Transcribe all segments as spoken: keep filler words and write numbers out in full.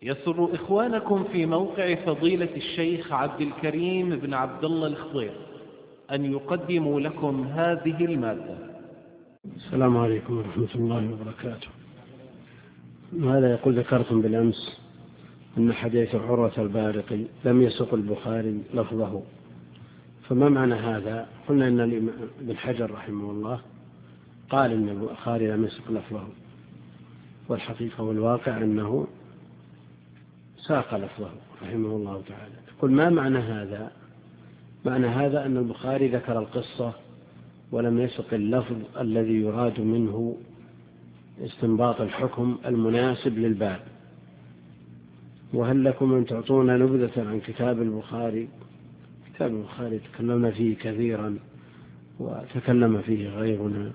يسر إخوانكم في موقع فضيلة الشيخ عبد الكريم بن عبد الله الخضير أن يقدموا لكم هذه المادة. السلام عليكم ورحمة الله وبركاته. هذا يقول: ذكرتم بالأمس أن حديث عروة البارقي لم يسق البخاري لفظه، فما معنى هذا؟ قلنا أن ابن حجر رحمه الله قال أن البخاري لم يسق لفظه، والحقيقة والواقع أنه ساق لفظه رحمه الله تعالى. يقول: ما معنى هذا؟ معنى هذا أن البخاري ذكر القصة ولم يسق اللفظ الذي يراد منه استنباط الحكم المناسب للباب. وهل لكم أن تعطونا نبذة عن كتاب البخاري؟ كتاب البخاري تكلمنا فيه كثيرا وتكلم فيه غيرنا،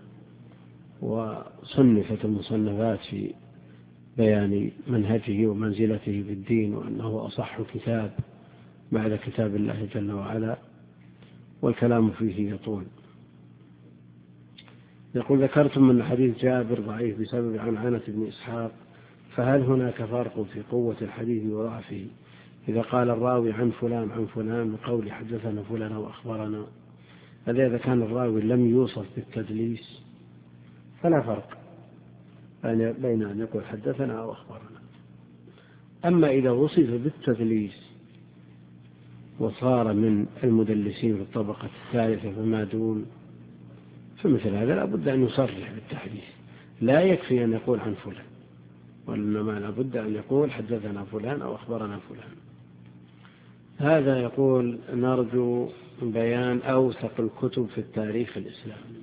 وصنفت المصنفات في بيان منهجه ومنزلته في الدين، وأنه أصح كتاب بعد كتاب الله جل وعلا، والكلام فيه يطول. يقول: ذكرتم أن حديث جابر ضعيف بسبب عنعنة ابن إسحاق، فهل هناك فرق في قوة الحديث وضعفه إذا قال الراوي عن فلان عن فلان من قول حدثنا فلان وأخبرنا؟ هذا إذا كان الراوي لم يوصف بالتدليس فلا فرق بين أن يقول حدثنا أو أخبرنا. أما إذا وصف بالتدليس وصار من المدلسين في الطبقة الثالثة فما دون، فمثل هذا لا بد أن يصرح بالتحديث، لا يكفي أن يقول عن فلان، وإنما لا بد أن يقول حدثنا فلان أو أخبرنا فلان. هذا يقول: نرجو بيان أوثق الكتب في التاريخ الإسلامي.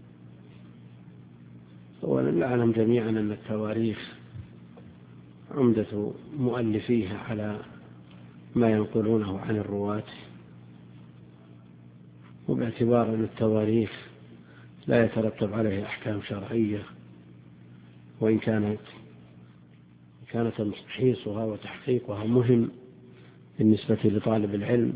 ونعلم جميعا أن التواريخ عمدة مؤلفيها على ما ينقلونه عن الرواة، وباعتبار أن التواريخ لا يترتب عليها أحكام شرعية، وإن كانت كانت تمحيصها وتحقيقها مهم بالنسبة لطالب العلم،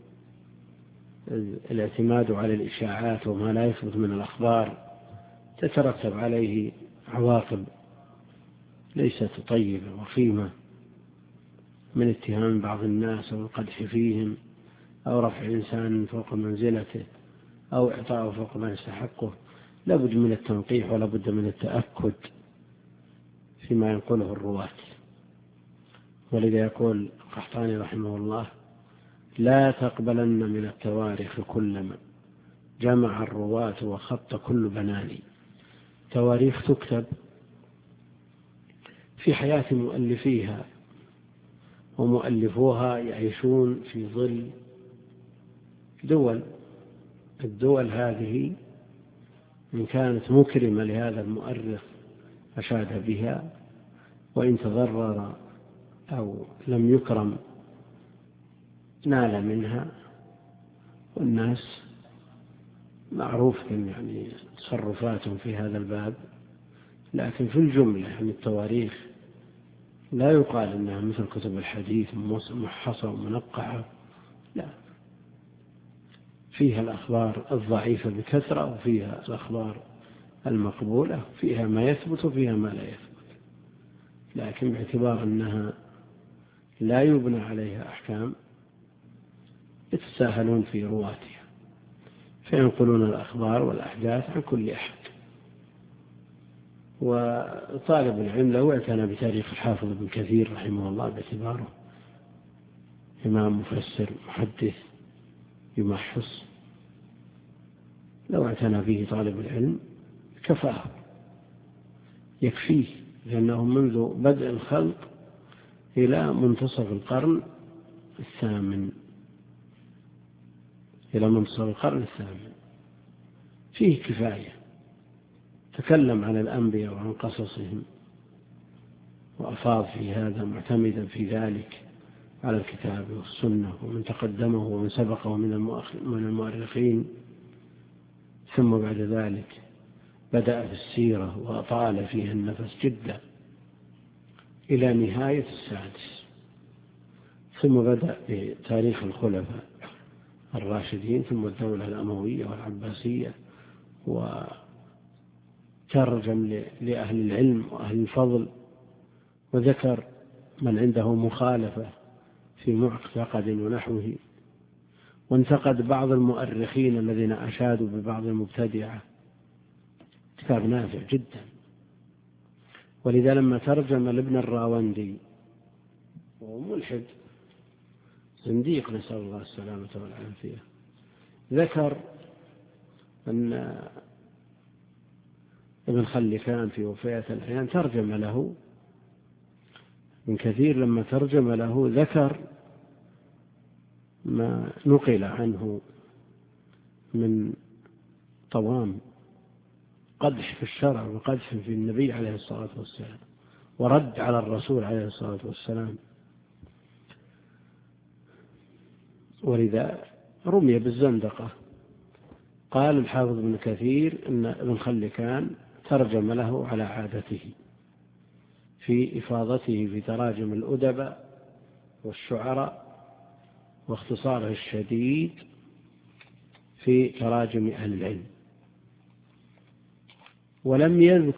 الاعتماد على الإشاعات وما لا يثبت من الأخبار تترتب عليه عواقب ليست طيبة وخيمة، من اتهام بعض الناس أو القدح فيهم أو رفع إنسان فوق منزلته أو إعطاءه فوق ما يستحقه. لابد من التنقيح ولابد من التأكد فيما ينقله الرواة. ولذا يقول القحطاني رحمه الله: لا تقبلن من التواريخ كلما جمع الرواة وخط كل بناني. تواريخ تكتب في حياة مؤلفيها، ومؤلفوها يعيشون في ظل دول. الدول هذه إن كانت مكرمة لهذا المؤرخ أشاد بها، وإن تضرر أو لم يكرم نال منها. والناس معروف يعني تصرفاتهم في هذا الباب، لكن في الجملة يعني التواريخ لا يقال أنها مثل كتب الحديث محصة ومنقعة، لا، فيها الأخبار الضعيفة بكثرة، وفيها الأخبار المقبولة، فيها ما يثبت وفيها ما لا يثبت، لكن باعتبار أنها لا يبنى عليها أحكام يتساهلون في رواتها، فينقلون الأخبار والأحداث عن كل أحد. وطالب العلم لو اعتنى بتاريخ الحافظ ابن كثير رحمه الله باعتباره إمام مفسر محدث يمحص، لو اعتنى به طالب العلم كفاه يكفيه، لأنه منذ بدء الخلق إلى منتصف القرن الثامن إلى منتصف القرن الثامن فيه كفاية. تكلم عن الأنبياء وعن قصصهم وأفاض في هذا، معتمدا في ذلك على الكتاب والسنة ومن تقدمه ومن سبقه من المؤرخين. ثم بعد ذلك بدأ في السيرة وأطال فيها النفس جدا إلى نهاية السادس. ثم بدأ بتاريخ الخلفاء الراشدين، ثم الدولة الأموية والعباسية، وترجم لأهل العلم وأهل الفضل، وذكر من عنده مخالفة في معتقد ونحوه، وانتقد بعض المؤرخين الذين أشادوا ببعض المبتدعة. كتاب نافع جدا. ولذا لما ترجم لابن الراوندي، وهو ملحد زنديق نسأل الله السلامة والعافية، ذكر أن ابن خلكان في وفية الأحيان ترجم له ابن كثير، لما ترجم له ذكر ما نقل عنه من طوام قدح في الشرع وقدح في النبي عليه الصلاة والسلام ورد على الرسول عليه الصلاة والسلام. ولذا رمي بالزندقة. قال الحافظ ابن كثير إن ابن خلكان ترجم له على عادته في إفاضته في تراجم الأدباء والشعراء، واختصاره الشديد في تراجم أهل العلم، ولم يذكر